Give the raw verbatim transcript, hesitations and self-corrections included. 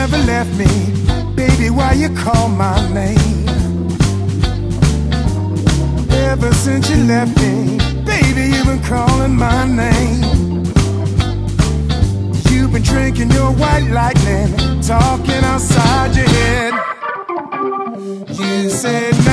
never left me. Baby, why you call my name? Ever since you left me, baby, you've been calling my name. You've been drinking your white lightning, talking outside your head. You said no.